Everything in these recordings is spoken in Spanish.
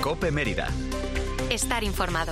COPE Mérida. Estar informado.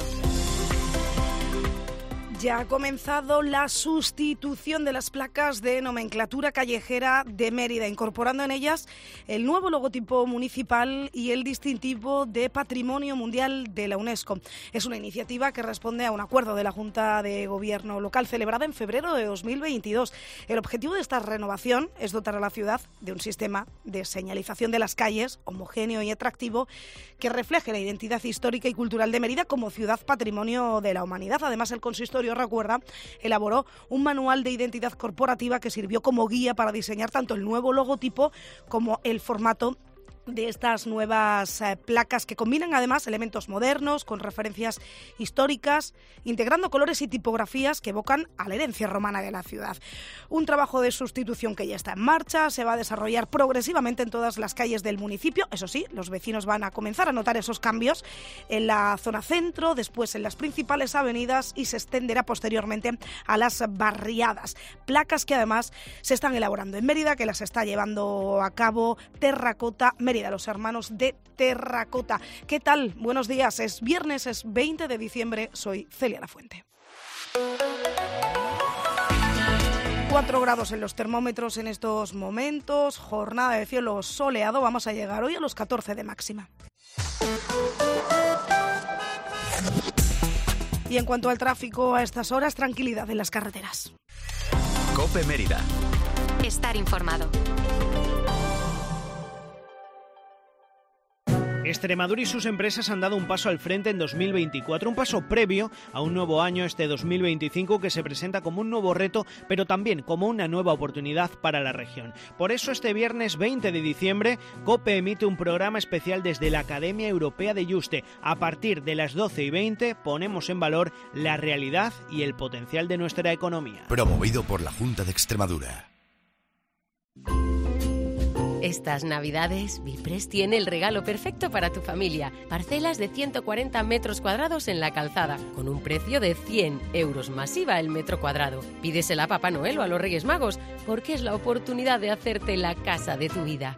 Ya ha comenzado la sustitución de las placas de nomenclatura callejera de Mérida, incorporando en ellas el nuevo logotipo municipal y el distintivo de Patrimonio Mundial de la UNESCO. Es una iniciativa que responde a un acuerdo de la Junta de Gobierno local celebrada en febrero de 2022. El objetivo de esta renovación es dotar a la ciudad de un sistema de señalización de las calles homogéneo y atractivo que refleje la identidad histórica y cultural de Mérida como ciudad patrimonio de la humanidad. Además, el consistorio, recuerda, elaboró un manual de identidad corporativa que sirvió como guía para diseñar tanto el nuevo logotipo como el formato de estas nuevas placas, que combinan además elementos modernos con referencias históricas, integrando colores y tipografías que evocan a la herencia romana de la ciudad. Un trabajo de sustitución que ya está en marcha, se va a desarrollar progresivamente en todas las calles del municipio. Eso sí, los vecinos van a comenzar a notar esos cambios en la zona centro, después en las principales avenidas y se extenderá posteriormente a las barriadas. Placas que además se están elaborando en Mérida, que las está llevando a cabo Terracota Mérida, los hermanos de Terracota. ¿Qué tal? Buenos días. Es viernes, es 20 de diciembre. Soy Celia Lafuente. 4 grados en los termómetros en estos momentos. Jornada de cielo soleado. Vamos a llegar hoy a los 14 de máxima. Y en cuanto al tráfico a estas horas, tranquilidad en las carreteras. COPE Mérida. Estar informado. Extremadura y sus empresas han dado un paso al frente en 2024, un paso previo a un nuevo año, este 2025, que se presenta como un nuevo reto, pero también como una nueva oportunidad para la región. Por eso, este viernes 20 de diciembre, COPE emite un programa especial desde la Academia Europea de Yuste. A partir de las 12:20 ponemos en valor la realidad y el potencial de nuestra economía. Promovido por la Junta de Extremadura. Estas Navidades, Bipres tiene el regalo perfecto para tu familia. Parcelas de 140 metros cuadrados en la Calzada, con un precio de 100 euros masiva el metro cuadrado. Pídesela a Papá Noel o a los Reyes Magos, porque es la oportunidad de hacerte la casa de tu vida.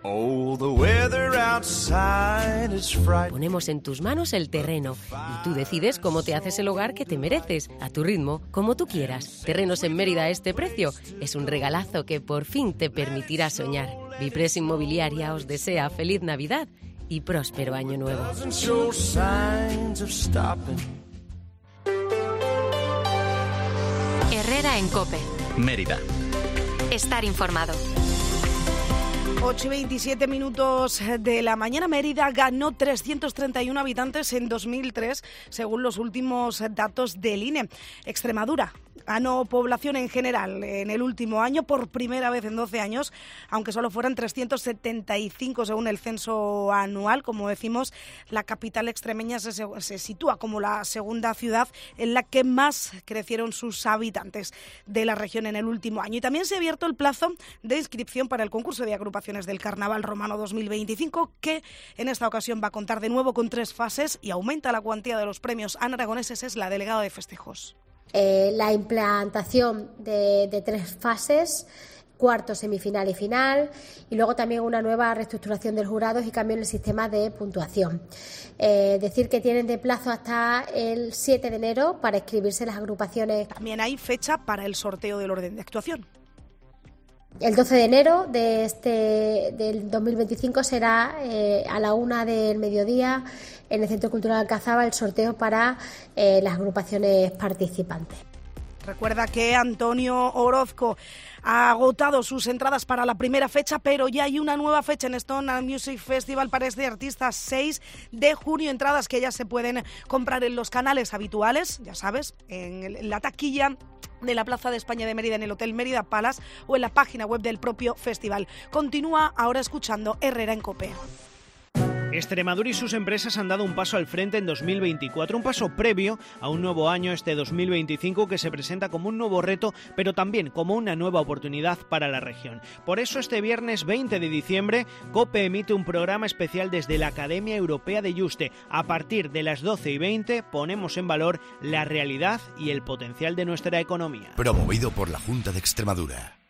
Ponemos en tus manos el terreno y tú decides cómo te haces el hogar que te mereces, a tu ritmo, como tú quieras. Terrenos en Mérida a este precio es un regalazo que por fin te permitirá soñar. Bipres Inmobiliaria os desea feliz Navidad y próspero año nuevo. Herrera en COPE. Mérida. Estar informado. 8:27 minutos de la mañana. Mérida ganó 331 habitantes en 2003, según los últimos datos del INE. Extremadura ganó población en general en el último año, por primera vez en 12 años, aunque solo fueran 375 según el censo anual. Como decimos, la capital extremeña se sitúa como la segunda ciudad en la que más crecieron sus habitantes de la región en el último año. Y también se ha abierto el plazo de inscripción para el concurso de agrupaciones del Carnaval Romano 2025, que en esta ocasión va a contar de nuevo con 3 fases y aumenta la cuantía de los premios. Ana Aragoneses es la delegada de festejos. La implantación de 3 fases, cuarto, semifinal y final, y luego también una nueva reestructuración del jurado y cambio en el sistema de puntuación. Decir que tienen de plazo hasta el 7 de enero para inscribirse las agrupaciones. También hay fecha para el sorteo del orden de actuación. El 12 de enero del 2025 será a la 1 del mediodía en el Centro Cultural Alcazaba el sorteo para las agrupaciones participantes. Recuerda que Antonio Orozco ha agotado sus entradas para la primera fecha, pero ya hay una nueva fecha en Stone Music Festival para este artista, 6 de junio. Entradas que ya se pueden comprar en los canales habituales, ya sabes, en la taquilla de la Plaza de España de Mérida, en el Hotel Mérida Palace, o en la página web del propio festival. Continúa ahora escuchando Herrera en COPE. Extremadura y sus empresas han dado un paso al frente en 2024, un paso previo a un nuevo año, este 2025, que se presenta como un nuevo reto, pero también como una nueva oportunidad para la región. Por eso, este viernes 20 de diciembre, COPE emite un programa especial desde la Academia Europea de Yuste. A partir de las 12:20 ponemos en valor la realidad y el potencial de nuestra economía. Promovido por la Junta de Extremadura.